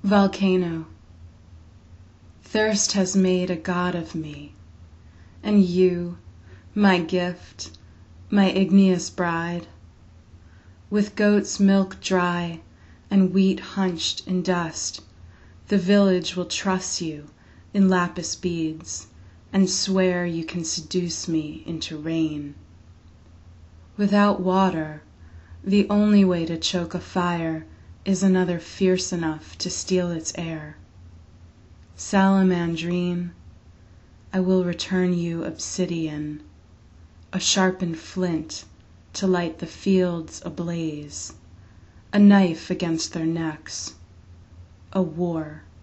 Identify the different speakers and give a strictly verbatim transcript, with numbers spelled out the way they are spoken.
Speaker 1: Volcano. Thirst has made a god of me, and you, my gift, my igneous bride, with goat's milk dry and wheat hunched in dust, the village will truss you in lapis beads and swear you can seduce me into rain. Without water, the only way to choke a fire is another fierce enough to steal its air. Salamandrine, I will return you obsidian, a sharpened flint to light the fields ablaze, a knife against their necks, a war